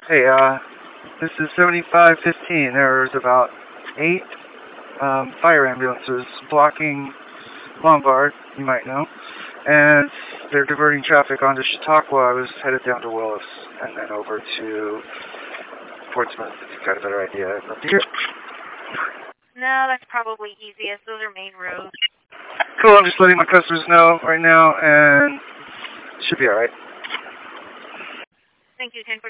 Hey, this is 7515. There's about 8 fire ambulances blocking Lombard, you might know, and they're diverting traffic onto Chautauqua. I was headed down to Willis and then over to Portsmouth. If you've got a better idea, I'd love to hear. No, that's probably easiest. Those are main roads. Cool, I'm just letting my customers know right now, and should be alright. Thank you, 10